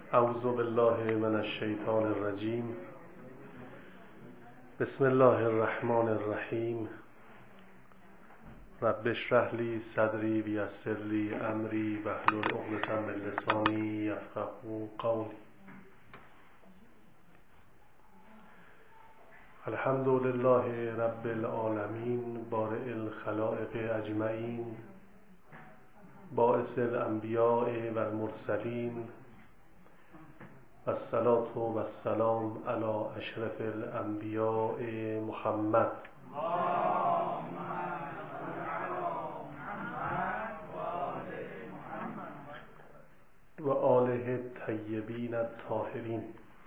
اعوذ بالله من الشیطان الرجیم. بسم الله الرحمن الرحیم. رب اشرح لی صدری ویسر لی امری واحلل عقدة من لسانی یفقهوا قولی. الحمد لله رب العالمین بارئ الخلائق اجمعین باعث الانبیاء و المرسلین والصلاة والسلام علی اشرف الانبیاء محمد و آله الطیبین الطاهرین.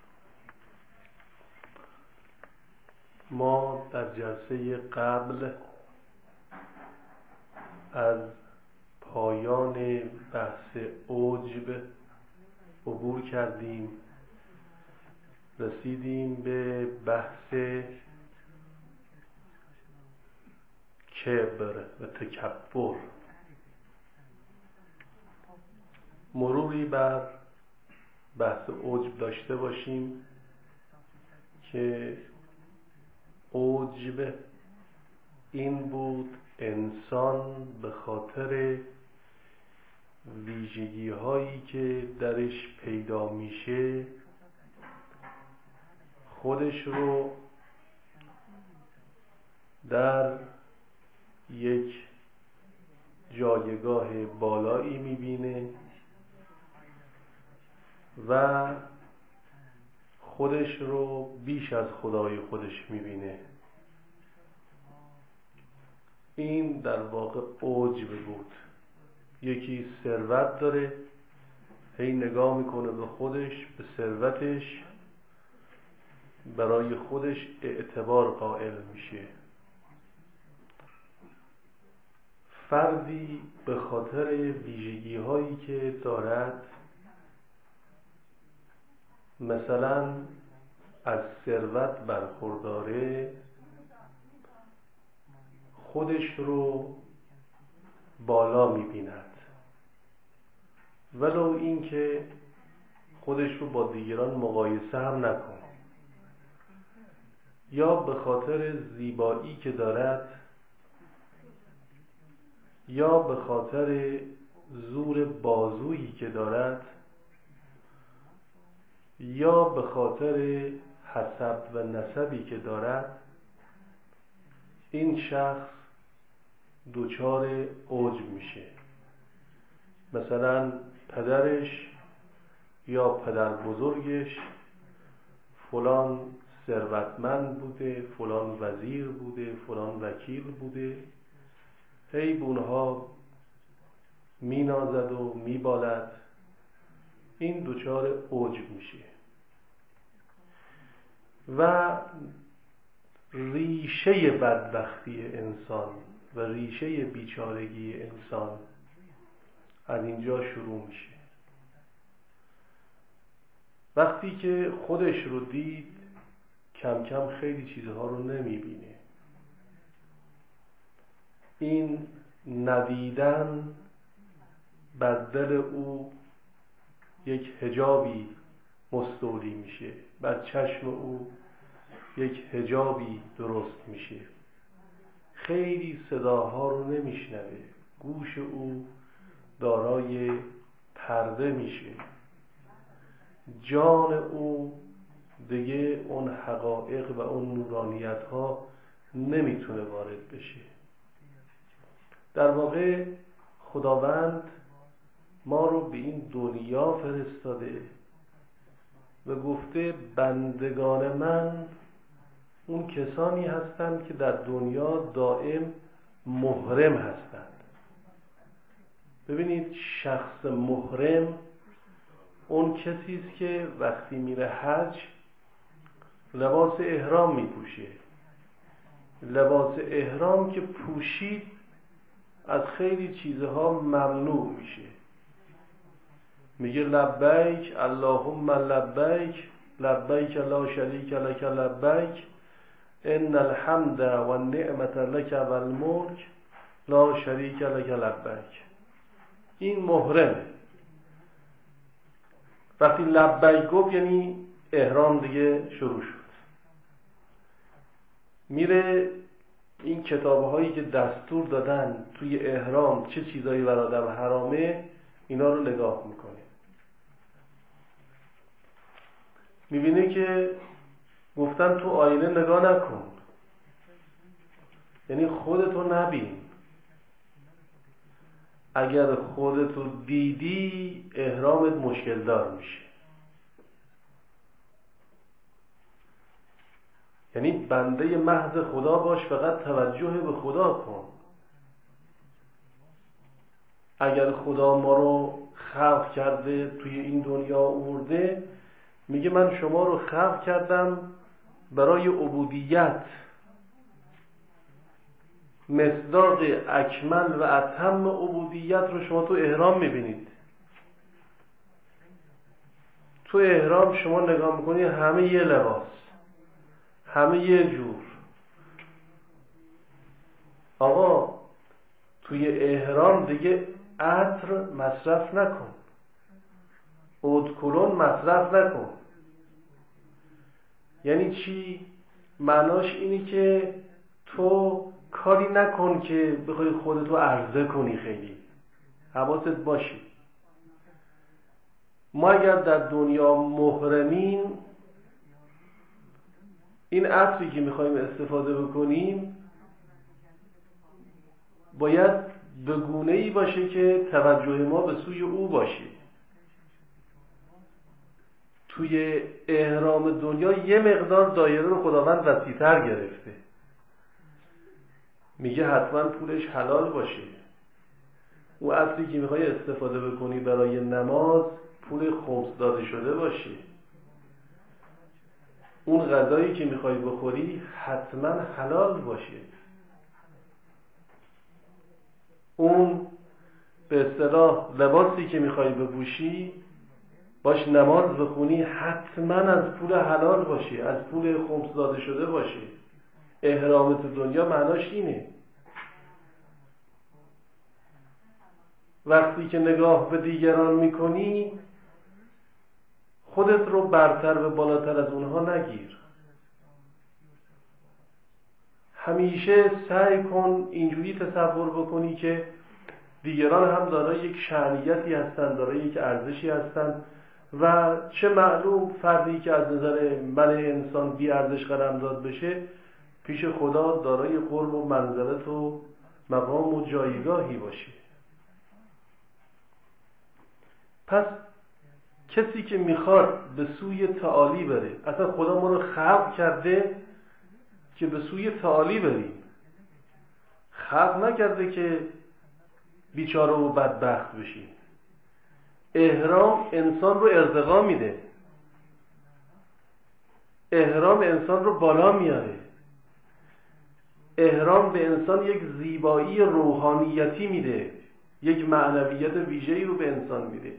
ما در جلسه قبل از پایان بحث عجب عبور کردیم، رسیدیم به بحث کبر و تکبر. مروری بر بحث عجب داشته باشیم که عجب این بود انسان به خاطر ویژگی هایی که درش پیدا میشه خودش رو در یک جایگاه بالایی میبینه و خودش رو بیش از خدای خودش میبینه. این در واقع عجب بود. یکی ثروت داره، هی نگاه میکنه به خودش، به ثروتش، برای خودش اعتبار قائل میشه. فردی به خاطر ویژگی هایی که دارد، مثلا از ثروت برخورداره، خودش رو بالا میبیند، ولو این که خودش رو با دیگران مقایسه هم نکنه. یا به خاطر زیبایی که دارد، یا به خاطر زور بازویی که دارد، یا به خاطر حسب و نسبی که دارد، این شخص دچار عجب میشه. مثلا پدرش یا پدر بزرگش فلان ثروتمند بوده، فلان وزیر بوده، فلان وکیل بوده، هی به اونها مینازد و میبالد. این دچار عجب میشه. و ریشه بدبختی انسان و ریشه بیچارگی انسان از اینجا شروع میشه. وقتی که خودش رو دید، کم کم خیلی چیزها رو نمیبینه. این ندیدن بر دل او یک حجابی مستولی میشه، بر چشم او یک حجابی درست میشه. خیلی صداها رو نمیشنوه، گوش او دارای پرده میشه. جان او دیگه اون حقایق و اون نورانیت ها نمیتونه وارد بشه. در واقع خداوند ما رو به این دنیا فرستاده و گفته بندگان من اون کسانی هستند که در دنیا دائم محرم هستند. ببینید، شخص محرم اون کسی است که وقتی میره حج لباس احرام میپوشه. لباس احرام که پوشید از خیلی چیزها ممنوع میشه. میگه لبیک اللهم لبیک لبیک لا شریک لک لبیک ان الحمد و النعمت لک و الملک لا شریک لک لبیک. این محرم. وقتی لبیک گفت یعنی احرام دیگه شروع شد. میره این کتاب‌هایی که دستور دادن توی احرام چه چیزایی بر آدم حرامه اینا رو نگاه میکنه. میبینه که گفتن تو آینه نگاه نکن، یعنی خودتو نبین. اگر خودتو دیدی احرامت مشکل دار میشه. یعنی بنده محض خدا باش، فقط توجه به خدا کن. اگر خدا ما رو خلق کرده توی این دنیا آورده، میگه من شما رو خلق کردم برای عبودیت. مصداق اکمل و اتم عبودیت رو شما تو احرام میبینید. تو احرام شما نگاه میکنی همه یه لباس، همه یه جور. آقا توی احرام دیگه عطر مصرف نکن، اودکلون مصرف نکن. یعنی چی؟ معناش اینی که تو کاری نکن که بخوای خودتو عرضه کنی. خیلی حواست باشی. ما اگر در دنیا محرمیم، این عطری که میخوایم استفاده بکنیم باید به گونه‌ای باشه که توجه ما به سوی او باشه. توی احرام دنیا یه مقدار دایره رو خداوند وسیع‌تر گرفته. میگه حتما پولش حلال باشه. او عطری که میخوای استفاده بکنی برای نماز پول خمس داده شده باشه. اون غذایی که میخوای بخوری حتما حلال باشه. اون به اصطلاح لباسی که میخوای بپوشی باش نماز بخونی حتما از پول حلال باشه، از پول خمس داده شده باشه. احرامت دنیا معناش اینه. وقتی که نگاه به دیگران میکنی خودت رو برتر و بالاتر از اونها نگیر. همیشه سعی کن اینجوری تصور بکنی که دیگران هم دارای یک شأنیتی هستند، دارای یک ارزشی هستند و چه معلوم فردی که از نظر من انسان بی ارزش قلمداد بشه پیش خدا دارای قرب و منزلت و مقام و جایگاهی باشه. پس کسی که میخواد به سوی تعالی بره، اصلا خدا ما رو خلق کرده که به سوی تعالی بریم، خلق نکرده که بیچاره و بدبخت بشیم. احرام انسان رو ارتقا میده، احرام انسان رو بالا میاره، احرام به انسان یک زیبایی روحانیتی میده، یک معنویت ویژه‌ای رو به انسان میده.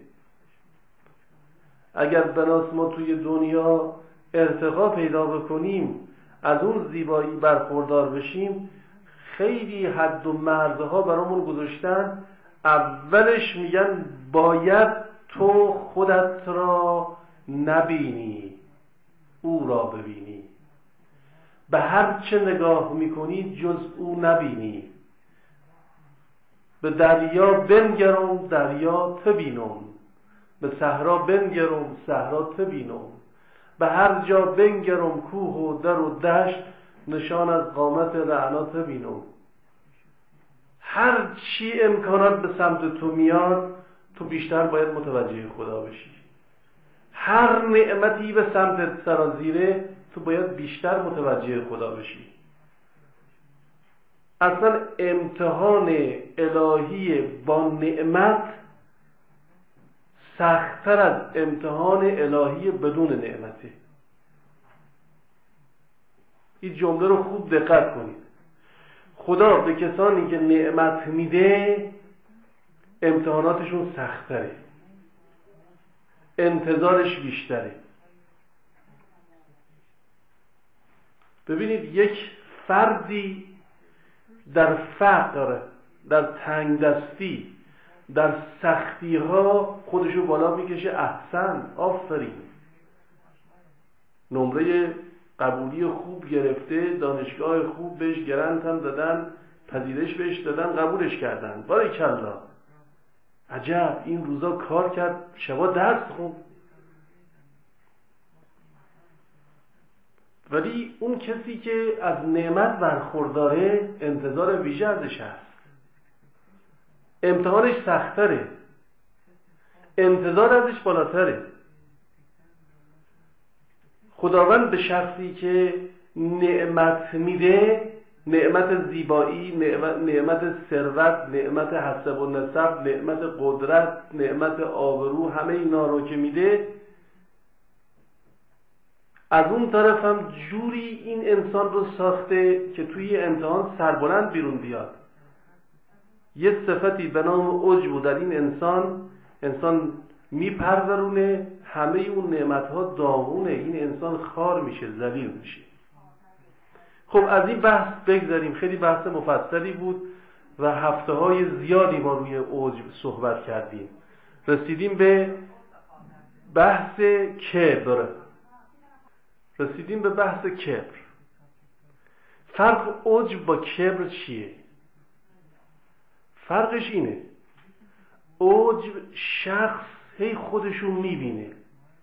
اگر بناس ما توی دنیا ارتقا پیدا بکنیم، از اون زیبایی برخوردار بشیم، خیلی حد و مرزها برامون گذاشتن. اولش میگن باید تو خودت را نبینی، او را ببینی. به هر چه نگاه میکنی جز او نبینی. به دریا بنگرم دریا تبینم، به صحرا بنگرم صحرا تبینم. به هر جا بنگرم کوه و در و دشت، نشان از قامت رعنا تبینم. هر چی امکانات به سمت تو میاد تو بیشتر باید متوجه خدا بشی. هر نعمتی به سمت سرازیره تو باید بیشتر متوجه خدا بشی. اصلا امتحان الهی با نعمت سخت‌تر از امتحان الهی بدون نعمته. این جمله رو خوب دقت کنید. خدا به کسانی که نعمت میده امتحاناتشون سخت‌تره، انتظارش بیشتره. ببینید یک فردی در فقر، در تنگ دستی، در سختی ها خودشو بالا میکشه، احسن، آفرین، نمره قبولی خوب گرفته، دانشگاه خوب بهش گرنت هم دادن، پذیرش بهش دادن، قبولش کردن، باریکالله، عجب این روزا کار کرد، شبا درس خوند. ولی اون کسی که از نعمت برخورداره انتظار ویژه ازش هست، امتحانش سخت‌تره، انتظار ازش بالاتره. خداوند به شخصی که نعمت میده، نعمت زیبایی، نعمت ثروت، نعمت حسب و نسب، نعمت قدرت، نعمت آبرو، همه اینا رو که میده، از اون طرف هم جوری این انسان رو ساخته که توی امتحان سربلند بیرون بیاد. یه صفتی به نام عجب در این انسان میپرورونه، همه اون نعمتها داغونه، این انسان خار میشه، ذلیل میشه. خب از این بحث بگذاریم، خیلی بحث مفصلی بود و هفته‌های زیادی ما روی عجب صحبت کردیم. رسیدیم به بحث کبر. فرق عجب با کبر چیه؟ فرقش اینه، عجب شخص هی خودشو میبینه،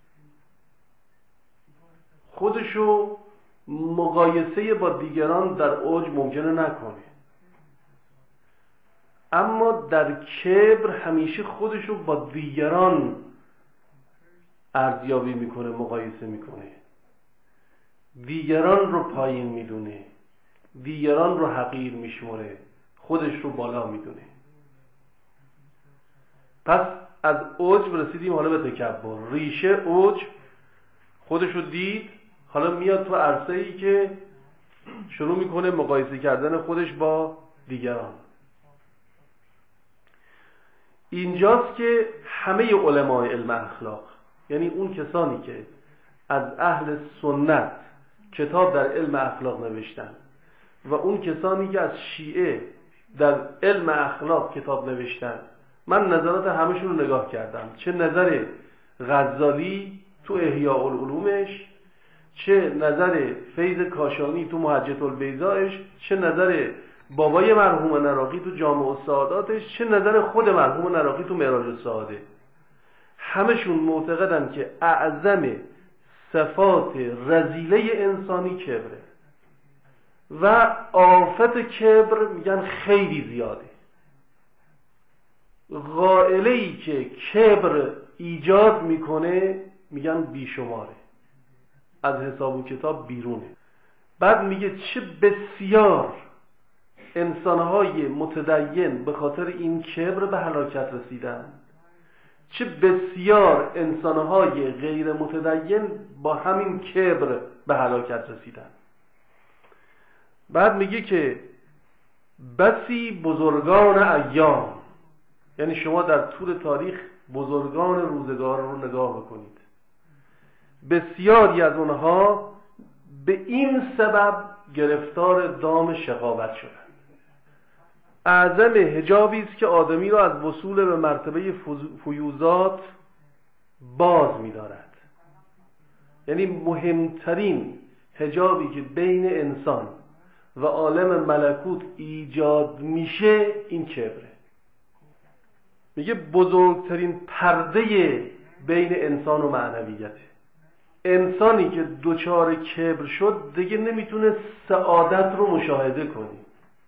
خودشو مقایسه با دیگران در عجب ممکنه نکنه، اما در کبر همیشه خودشو با دیگران ارزیابی میکنه، مقایسه میکنه، دیگران رو پایین میدونه، دیگران رو حقیر میشمره، خودش رو بالا میدونه. پس از عجب رسیدیم حالا به تکبر. ریشه عجب خودش رو دید، حالا میاد تو عرصه‌ای که شروع میکنه مقایسه کردن خودش با دیگران. اینجاست که همه علمای علم اخلاق، یعنی اون کسانی که از اهل سنت کتاب در علم اخلاق نوشتن و اون کسانی که از شیعه در علم اخلاق کتاب نوشتن، من نظرات همشون رو نگاه کردم، چه نظر غزالی تو احیاء العلومش، چه نظر فیض کاشانی تو محجة البیضایش، چه نظر بابای مرحوم نراقی تو جامع السعاداتش، چه نظر خود مرحوم نراقی تو معراج السعاده. همشون معتقدن که اعظم صفات رذیله انسانی کبره و آفت کبر میگن خیلی زیاده. غائله‌ای که کبر ایجاد میکنه میگن بیشماره، از حساب و کتاب بیرونه. بعد میگه چه بسیار انسانهای متدین به خاطر این کبر به هلاکت رسیدن، چه بسیار انسانهای غیر متدین با همین کبر به هلاکت رسیدن. بعد میگه که بسی بزرگان ایام، یعنی شما در طول تاریخ بزرگان روزگار رو نگاه بکنید، بسیاری از اونها به این سبب گرفتار دام شقاوت شدند. اعظم حجابی است که آدمی را از وصول به مرتبه فیوزات باز می‌دارد. یعنی مهمترین حجابی که بین انسان و عالم ملکوت ایجاد میشه این کبره. میگه بزرگترین پرده بین انسان و معنویته. انسانی که دچار کبر شد دیگه نمیتونه سعادت رو مشاهده کنی.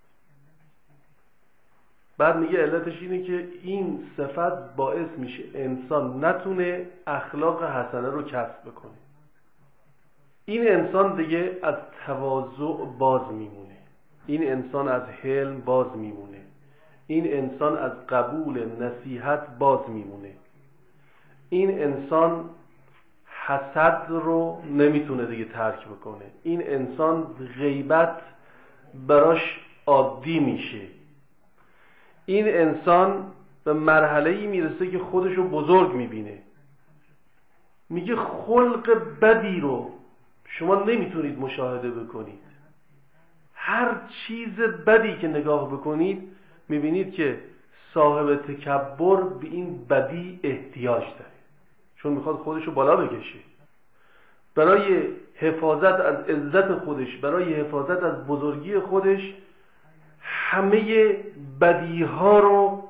بعد میگه علتش اینه که این صفت باعث میشه انسان نتونه اخلاق حسنه رو کسب بکنه. این انسان دیگه از تواضع باز میمونه، این انسان از حلم باز میمونه، این انسان از قبول نصیحت باز میمونه، این انسان حسد رو نمیتونه دیگه ترک بکنه، این انسان غیبت براش عادی میشه، این انسان به مرحله‌ای میرسه که خودشو بزرگ میبینه. میگه خلق بدی رو شما نمیتونید مشاهده بکنید. هر چیز بدی که نگاه بکنید میبینید که صاحب تکبر به این بدی احتیاج داره، چون میخواد خودشو بالا بکشه. برای حفاظت از عزت خودش، برای حفاظت از بزرگی خودش، همه بدیها رو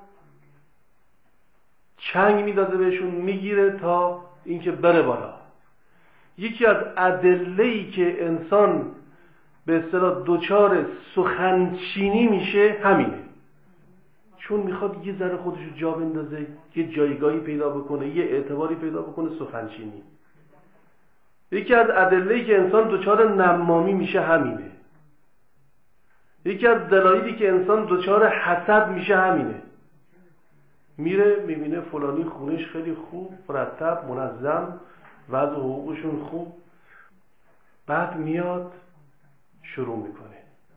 چنگ میدازه بهشون، میگیره تا اینکه بره بالا. یکی از ادله‌ای که انسان به اصطلاح دچار سخنچینی میشه همینه، چون میخواد یه ذره خودش رو جا بندازه، یه جایگاهی پیدا بکنه، یه اعتباری پیدا بکنه. سخنچینی یکی از ادله‌ای که انسان دچار نمامی میشه همینه. یکی از دلایلی که انسان دچار حسد میشه همینه. میره میبینه فلانی خونش خیلی خوب، مرتب، منظم، وضع حقوقشون خوب، بعد میاد شروع میکنه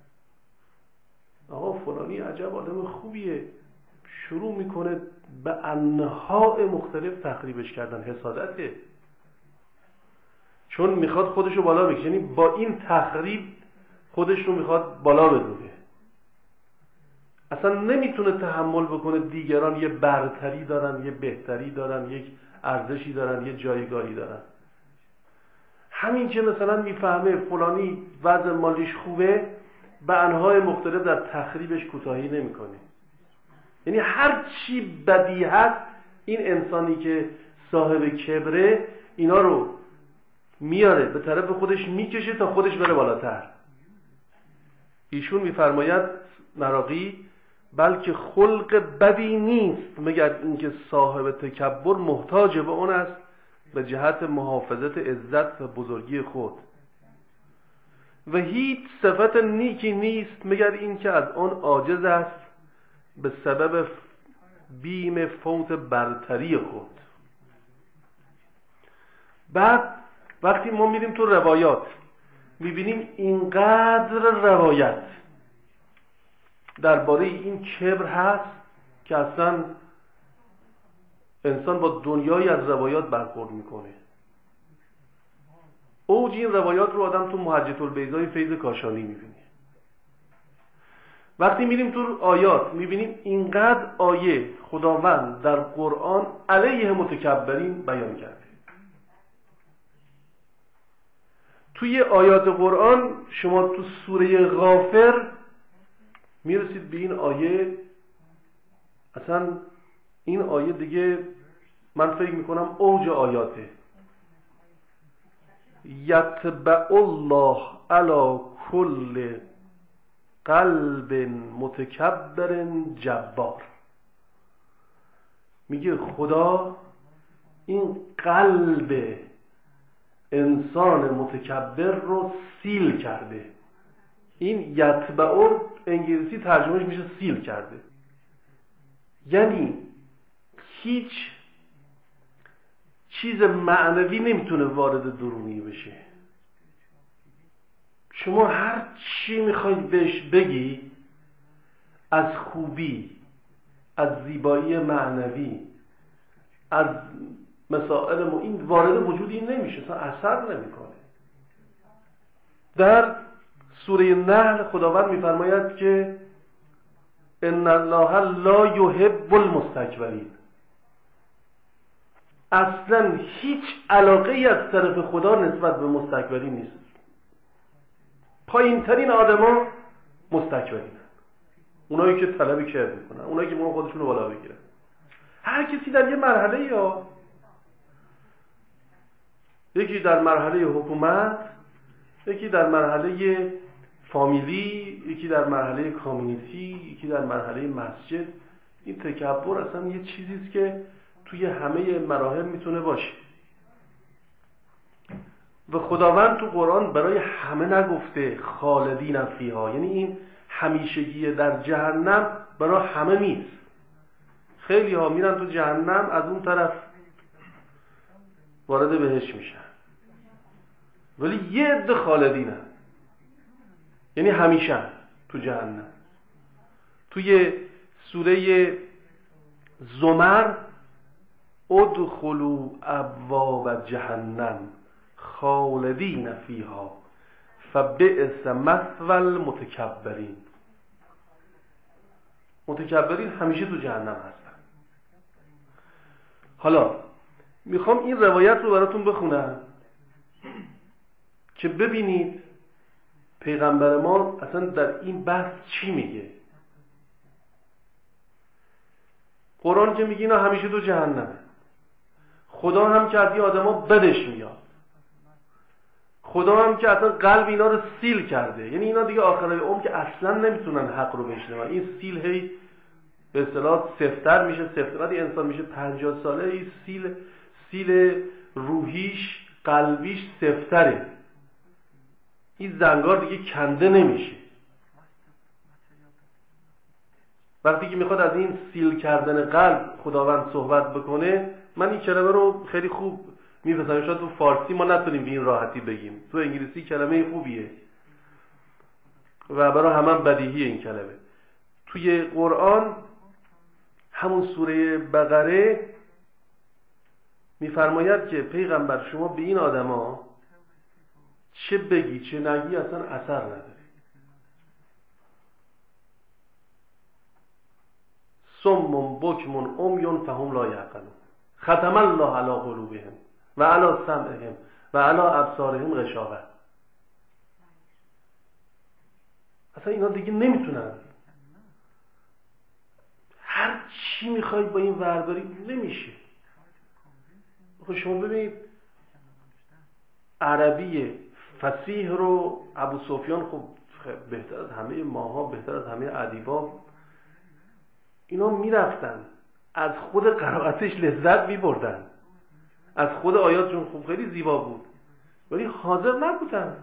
آقا فلانی عجب آدم خوبیه، شروع میکنه به انواع مختلف تخریبش کردن. حسادته، چون میخواد خودشو بالا بکشه، یعنی با این تخریب خودش رو میخواد بالا ببره. اصلا نمیتونه تحمل بکنه دیگران یه برتری دارن، یه بهتری دارن، یک ارزشی دارن، یه جایگاهی دارن. همین که مثلا میفهمه فلانی وضع مالیش خوبه، به انواع مختلف در تخریبش کوتاهی نمیکنه. یعنی هر چی بدی هست، این انسانی که صاحب کبره اینا رو میاره به طرف خودش میکشه تا خودش بره بالاتر. ایشون میفرماید مراغی بلکه خلق بدی نیست مگر اینکه صاحب تکبر محتاج به اون است به جهت محافظت عزت و بزرگی خود، و هیچ صفت نیکی نیست مگر اینکه از آن عاجز است به سبب بیم فوت برتری خود. بعد وقتی ما میریم تو روایات میبینیم اینقدر روایت درباره این کبر هست که اصلا انسان با دنیای از روایات برخورد میکنه. اوج این روایات رو آدم تو محجة البیضای فیض کاشانی میبینه. وقتی میریم تو آیات میبینیم اینقدر آیه خداوند در قرآن علیه متکبرین بیان کرده. توی آیات قرآن شما تو سوره غافر میرسید به این آیه، اصلا این آیه دیگه من فکر میکنم اوج آیاته. یتبع الله علی کل قلب متکبر جبار. میگه خدا این قلب انسان متکبر رو سیل کرده. این یتبع انگلیسی ترجمهش میشه سیل کرده، یعنی هیچ چیز معنوی نمیتونه وارد درونی بشه. شما هر چی میخواید بهش بگی، از خوبی، از زیبایی معنوی، از مسائل این وارد وجودی نمیشه، اصلا اثر نمیکنه. در سوره نحل خداوند میفرماید که ان الله لا یحب المستکبرین. اصلا هیچ علاقه ای از طرف خدا نسبت به مستکبرین نیست. پایین ترین آدما مستکبرین، اونایی که طلب کبر میکنن، اونایی که میخوان خودشون رو بالا بگیرن. هر کسی در یه مرحله، یا یکی در مرحله حکومت، یکی در مرحله فامیلی، یکی در مرحله کامیونیتی، یکی در مرحله مسجد. این تکبر اصلا یه چیزیست که توی همه مراحل میتونه باشه. و خداوند تو قرآن برای همه نگفته خالدین فیها، یعنی این همیشگی در جهنم برای همه نیست. خیلی ها میرن تو جهنم، از اون طرف وارد بهشت میشن، ولی یه عده خالدینن، یعنی همیشه تو جهنم. توی سوره زمر ادخلوا ابواب جهنم خالدین فیها فبئس مثوی المتکبرین. متکبرین همیشه تو جهنم هستن. حالا میخوام این روایت رو براتون بخونم که ببینید پیغمبر ما اصلا در این بحث چی میگه. قرآن که میگه اینا همیشه تو جهنمه، خدا هم که از این آدم ها بدش میاد، خدا هم که اصلا قلب اینا رو سیل کرده، یعنی اینا دیگه آخرای عمر که اصلا نمیتونن حق رو بشنون. این سیل هی به اصطلاح سفتر میشه، وقتی انسان میشه 50 ساله این سیل روحیش قلبیش سفتره، این زنگار دیگه کنده نمیشه. وقتی که میخواد از این سیل کردن قلب خداوند صحبت بکنه، من این کلمه رو خیلی خوب میفهمم. شاید تو فارسی ما نتونیم به این راحتی بگیم، تو انگلیسی کلمه خوبیه و برای همه بدیهی این کلمه. توی قرآن همون سوره بقره میفرماید که پیغمبر شما به این آدما چه بگی چه نگی اصلا اثر نداره. صم بکم عمی فهم لا یعقلون ختم الله علی قلوبهم و علی سمعهم و علی ابصارهم غشاوه. اصلا اینا دیگه نمیتونن، هر چی میخواید با این ورداری نمیشه. خب شما ببینید عربی فصیح رو ابو سفیان خب بهتر از همه ماها، بهتر از همه ادیبا، اینا میرفتن از خود قرائتش لذت میبردن، از خود آیاتشون خوب خیلی زیبا بود، ولی حاضر نبودن.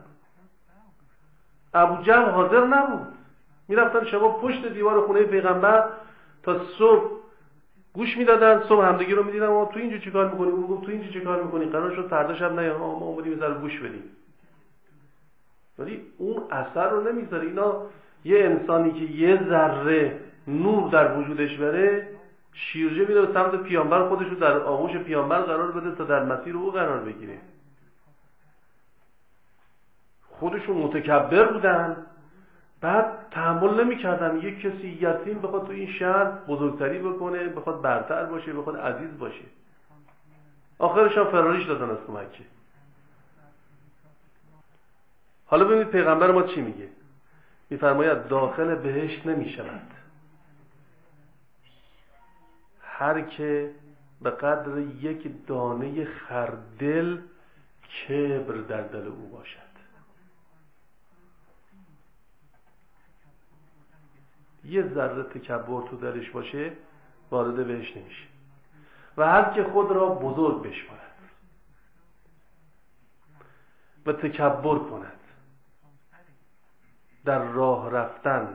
ابو جهل حاضر نبود، میرفتن شبا پشت دیوار خونه پیغمبر تا صبح گوش میدادن، صبح همدیگه رو میدیدن ما تو اینجا چیکار میکنی، اون گفت تو اینجا چیکار میکنی، قرار شد فردا شب نه ما اومدیم یه ذره گوش بدیم، ولی اون اثر رو نمیذاره. اینا یه انسانی که یه ذره نور در وجودش بره، شیرجه میره به سمت پیامبر، خودش رو در آغوش پیامبر قرار بده تا در مسیر او قرار بگیره. خودشون متکبر بودن، بعد تحمل نمی‌کردن یک کسی یتیم بخواد تو این شهر بزرگتری بکنه، بخواد برتر باشه، بخواد عزیز باشه. آخرش هم فراریش دادن از مکه. حالا ببینید پیغمبر ما چی میگه. میفرماید داخل بهشت نمیشود هر که به قدر یک دانه خردل کبر در دل او باشد. یه ذره تکبر تو دلش باشه وارد بهشت نمیشه. و هر که خود را بزرگ بشمارد و تکبر کند در راه رفتن،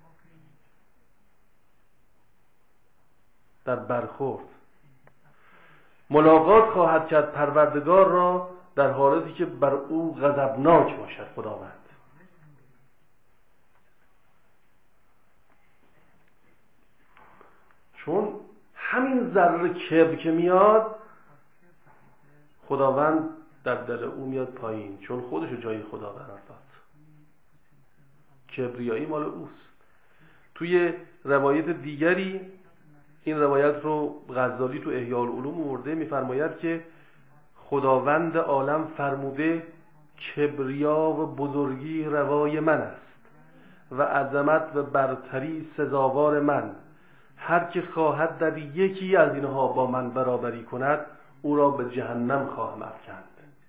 در برخورد، ملاقات خواهد کرد پروردگار را در حالتی که بر او غضبناک باشد خداوند. چون همین ذره کبر که میاد خداوند در دل او میاد پایین، چون خودشو جای خدا قرار داد. کبریایی مال اوست. توی روایت دیگری این روایت رو غزالی تو احیاء العلوم آورده، میفرماید که خداوند عالم فرموده کبریا و بزرگی روای من است و عظمت و برتری سزاوار من. هر که خواهد در یکی از اینها با من برابری کند او را به جهنم خواهم افکند.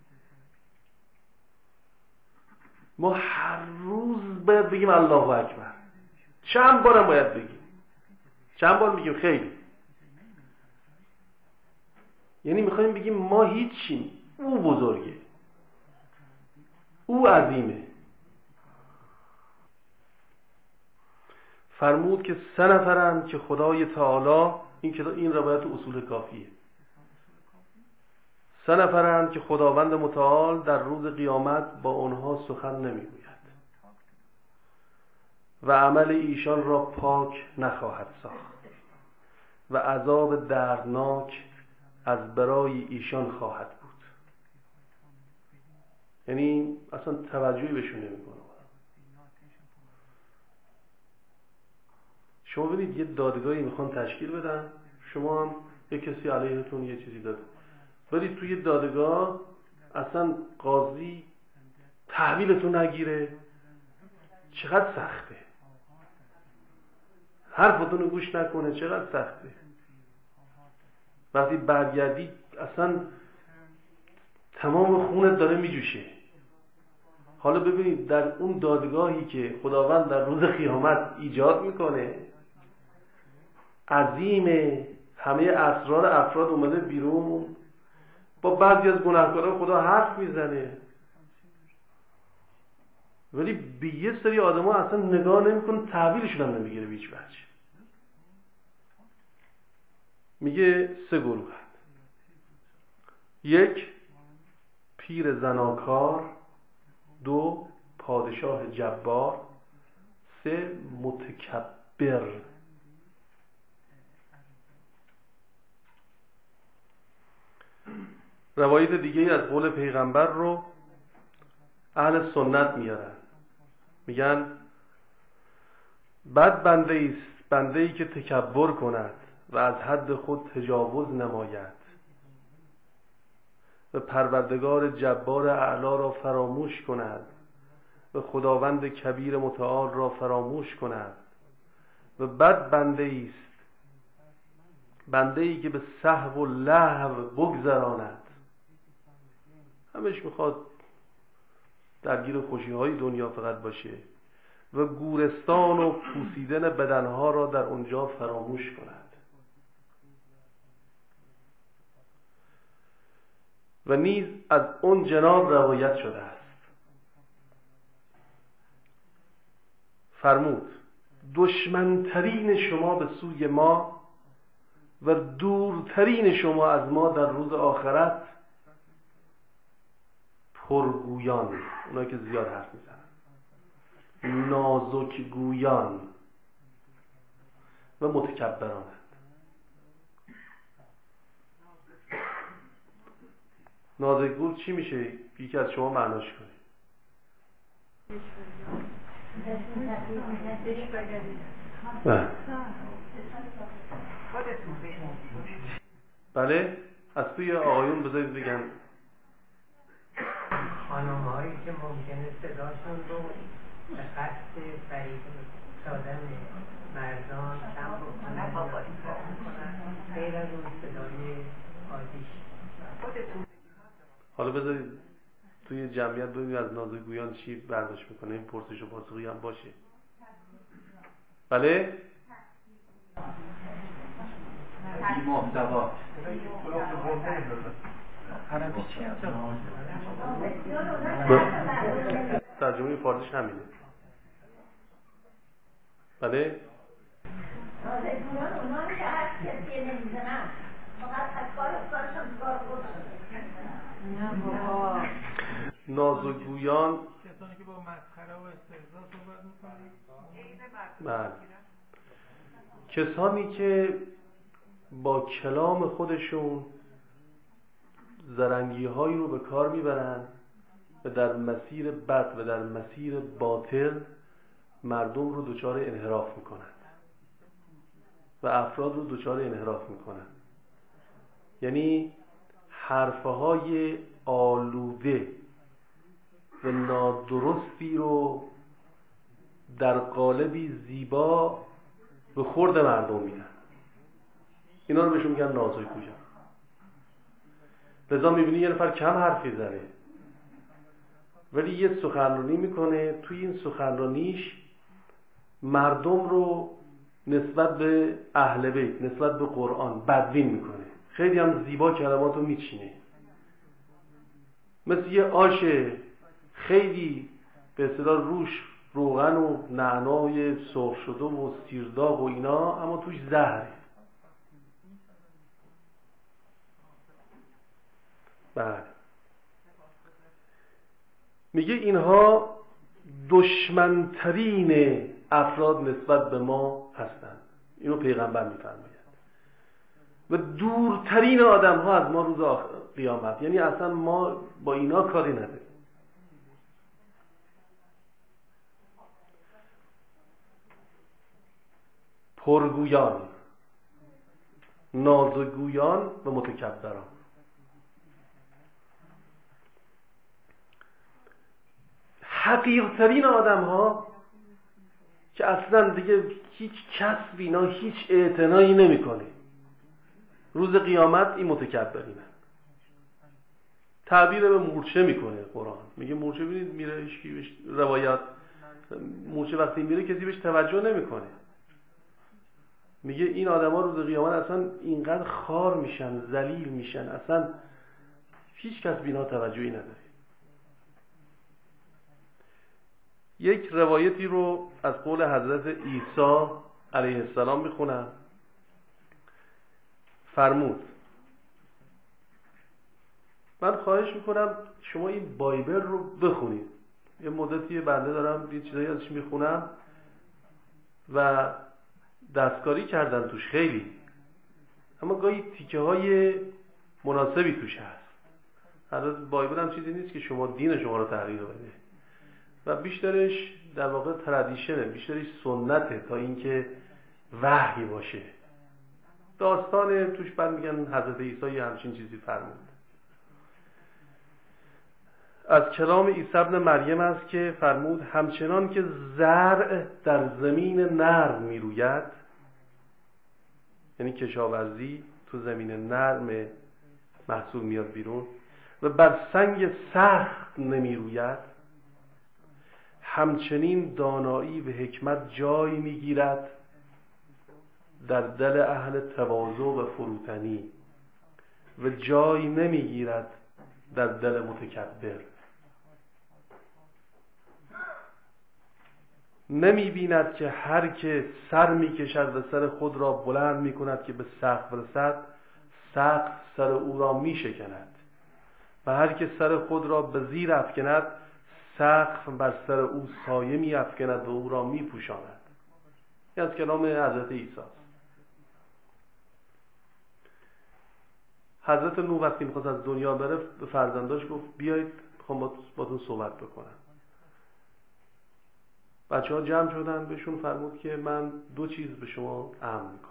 ما هر روز باید بگیم الله اکبر. چند بارم باید بگیم؟ چند بار میگیم؟ خیلی. یعنی میخوایم بگیم ما هیچیم، او بزرگه، او عظیمه. فرمود که 3 نفرند که خدای تعالی، این روایت اصول کافیه، 3 نفرند که خداوند متعال در روز قیامت با آنها سخن نمیگوید و عمل ایشان را پاک نخواهد ساخت و عذاب دردناک از برای ایشان خواهد بود. یعنی اصلا توجهی بهشون نمیکنه. شما ببینید یه دادگاهی میخوان تشکیل بدن، شما هم یه کسی علیهتون یه چیزی داده، برید توی دادگاه، اصلا قاضی تحویلتون نگیره، چقدر سخته، حرفتون رو گوش نکنه، چقدر سخته. وقتی برگردید اصلا تمام خونت داره میجوشه. حالا ببینید در اون دادگاهی که خداوند در روز قیامت ایجاد میکنه، عظیمه، همه اسرار افراد اومده بیرون، با بعضی از گناهکاران خدا حرف میزنه، ولی به یه سری آدم ها اصلا نگاه نمیکنه، تحویلشون هم نمیگیره به هیچ وجه. میگه 3 گروه هست: 1 پیر زناکار، 2 پادشاه جبار، 3 متکبر. روایت دیگه از قول پیغمبر رو اهل سنت میارن، میگن بد بنده است بنده‌ای که تکبر کند و از حد خود تجاوز نماید و پروردگار جبار اعلی را فراموش کند و خداوند کبیر متعال را فراموش کند. و بد بنده است بنده‌ای که به سهو و لهو بگذراند، همش میخواد درگیر خوشی‌های دنیا فقط باشه و گورستان و پوسیدن بدنها را در اونجا فراموش کند. و نیز از اون جناب روایت شده است، فرمود دشمنترین شما به سوی ما و دورترین شما از ما در روز آخرت پرگویان، اونایی که زیاد حرف میزنن، نازک گویان و متکبرانند. نازک گو چی میشه؟ یکی از شما معناش کنید. بله، از توی آقایون بذارید بگن. خانم‌هایی که ممکنه صداشون رو به قصد فریب دادن مردان کم بکنن، غیر از اون صدای عادیش. حالا بذارید توی جمعیت ببینید از نازکگویان چی برداشت میکنه، این پرسش و پاسخی هم باشه. بله؟ محتوا عربی چی هست؟ ترجمه فارسیش همینه. بله؟ نازکگویان اونایی که هر کسی نمیزنن فقط از کارشون کار خودشون. نازکگویان کسانی که با مسخره و استهزا صحبت میکنن، بله، کسانی که با کلام خودشون زرنگی هایی رو به کار میبرن و در مسیر بد و در مسیر باطل مردم رو دچار انحراف میکنن و افراد رو دچار انحراف میکنن. یعنی حرفهای آلوده و نادرستی رو در قالبی زیبا به خورد مردم میدن. اینا رو بهشون میگن نازکگویان. لذا میبینی یه نفر کم حرفی زنه ولی یه سخنرانی میکنه، توی این سخنرانیش مردم رو نسبت به اهل بیت، نسبت به قرآن بدبین میکنه، خیلی هم زیبا کلمات رو میچینه، مثل یه آش خیلی به اصطلاح روش روغن و نعنای سرخ شده و سیرداغ و اینا، اما توش زهره. بله، میگه اینها دشمنترین افراد نسبت به ما هستند. اینو پیغمبر میفرماید. و دورترین آدم ها از ما روز قیامت، یعنی اصلا ما با اینا کاری نداریم. پرگویان، نازگویان و متکبران. حقیرترین آدم ها که اصلا دیگه هیچ کسبی اینا هیچ اعتنایی نمیکنه، روز قیامت این متکبرینه. تعبیر به مورچه میکنه قرآن، میگه مورچه ببینید میره هیچکی بهش، روایات مورچه وقتی میره کسی بهش توجه نمیکنه. میگه این آدما روز قیامت اصلا اینقدر خار میشن، ذلیل میشن، اصلا هیچ کس بینا توجهی نداره. یک روایتی رو از قول حضرت عیسی علیه السلام میخونم. فرمود من خواهش میکنم شما این بایبل رو بخونید. یه مدتی بنده دارم یه چیزایی ازش میخونم و دستکاری کردن توش خیلی، اما گاهی تیکه های مناسبی توش هست. البته بایبل هم چیزی نیست که شما دین شما رو تغییر بده و بیشترش در واقع ترادیشنه، بیشترش سنته تا اینکه وحی باشه. داستان توش بعد میگن حضرت عیسی همچین چیزی فرمود. از کلام عیسی ابن مریم است که فرمود همچنان که زرع در زمین نرم میروید، یعنی کشاورزی تو زمین نرم محصول میاد بیرون و بر سنگ سخت نمیروید، همچنین دانایی و حکمت جای میگیرد در دل اهل تواضع و فروتنی و جای نمیگیرد در دل متکبر. نمی بیند که هر که سر می کشد و سر خود را بلند می کند که به سقف رسد، سقف سر او را می شکند و هر که سر خود را به زیر افکند، سقف بر سر او سایه می افکند و او را می پوشاند. این از کلام حضرت عیسی. حضرت نوح وقتی میخواست از دنیا بره به فرزنداش گفت بیایید میخوام باتون صحبت بکنم. بچه ها جمع شدن، بهشون فرمود که من دو چیز به شما امر میکنم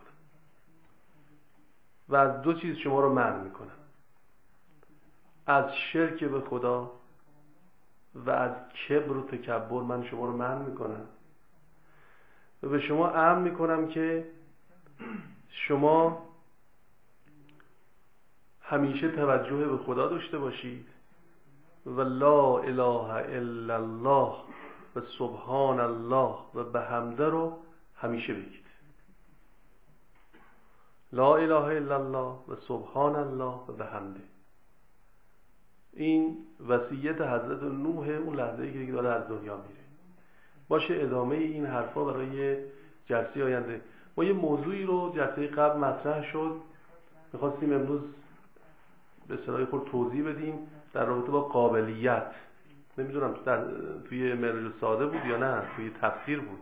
و از دو چیز شما رو منع میکنم، از شرک به خدا و از کبر و تکبر من شما رو منع میکنم و به شما امر میکنم که شما همیشه توجه به خدا داشته باشید و لا اله الا الله و سبحان الله و بحمده رو همیشه بگید. لا اله الا الله و سبحان الله و بحمده. این وصیت حضرت نوح اون لحظه‌ای که داره از دنیا میره. باشه ادامه این حرفا برای جلسه آینده. ما یه موضوعی رو جلسه قبل مطرح شد، می‌خواستیم امروز به اصطلاح خود توضیح بدیم در رابطه با قابلیت. نمیدونم توی معراج ساده بود یا نه توی تفسیر بود.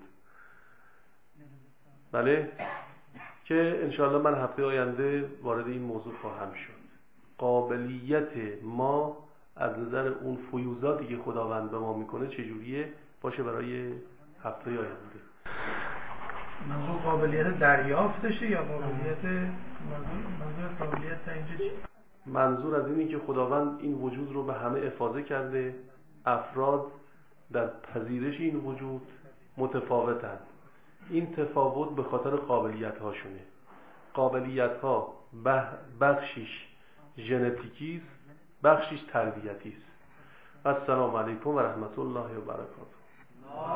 بله که انشاءالله من هفته آینده وارد این موضوع خواهم شد. قابلیت ما از نظر اون فیوضاتی که خداوند به ما میکنه چجوریه، باشه برای هفته آینده. موضوع قابلیت دریافتشه یا قابلیت قابلیت اینجا چی؟ منظور از اینه که خداوند این وجود رو به همه افاضه کرده، افراد در پذیرش این وجود متفاوتند. این تفاوت به خاطر قابلیت هاشونه. قابلیت ها بخشیش ژنتیکی است، بخشیش تربیتی است. السلام علیکم و رحمت الله و برکاته.